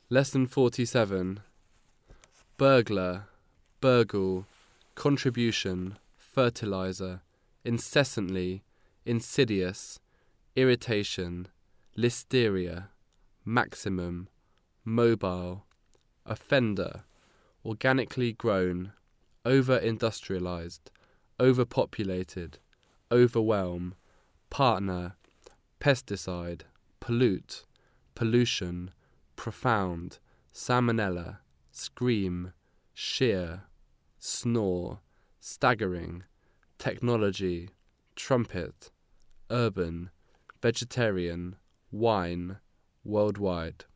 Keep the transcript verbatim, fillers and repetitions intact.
Lesson forty-seven. Burglar, burgle, contribution, fertilizer, incessantly, insidious, irritation, listeria, maximum, mobile, offender, organically grown, over-industrialized, overpopulated, overwhelm, partner, pesticide, pollute, pollution, profound, salmonella, scream, shear, snore, staggering, technology, trumpet, urban, vegetarian, wine, worldwide.